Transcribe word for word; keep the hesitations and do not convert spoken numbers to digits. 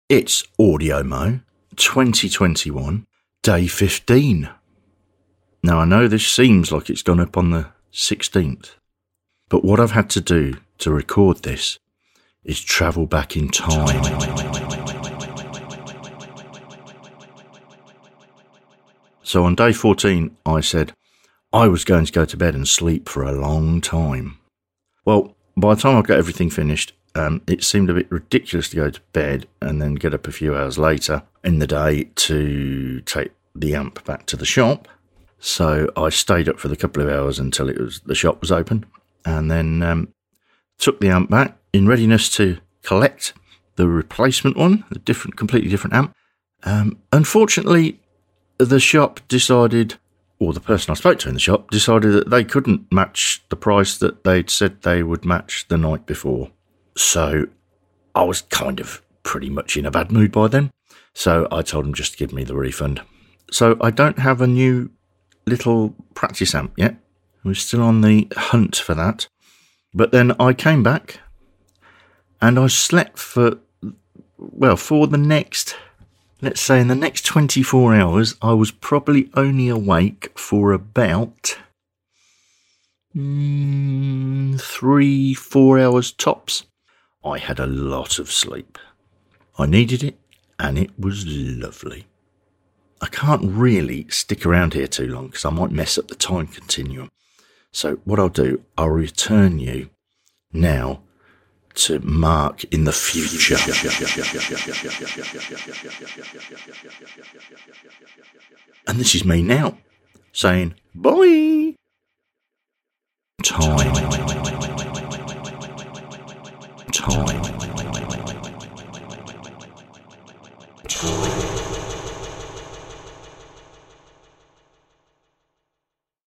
It's AudioMo twenty twenty-one, day fifteen. Now, I know this seems like it's gone up on the sixteenth, but what I've had to do to record this is travel back in time. So on day fourteen, I said I was going to go to bed and sleep for a long time. Well, by the time I got everything finished, um, it seemed a bit ridiculous to go to bed and then get up a few hours later in the day to take the amp back to the shop. So I stayed up for the couple of hours until it was the shop was open, and then um, took the amp back in readiness to collect the replacement one, a different, completely different amp. Um, unfortunately, the shop decided, or the person I spoke to in the shop decided that they couldn't match the price that they'd said they would match the night before. So I was kind of pretty much in a bad mood by then. So I told them just to give me the refund. So I don't have a new little practice amp yet. We're still on the hunt for that. But then I came back and I slept for, well, for the next, let's say in the next twenty-four hours, I was probably only awake for about mm, three, four hours tops. I had a lot of sleep. I needed it, and it was lovely. I can't really stick around here too long because I might mess up the time continuum. So what I'll do, I'll return you now to Mark in the future. And this is me now, saying, bye! Time. Time. Time.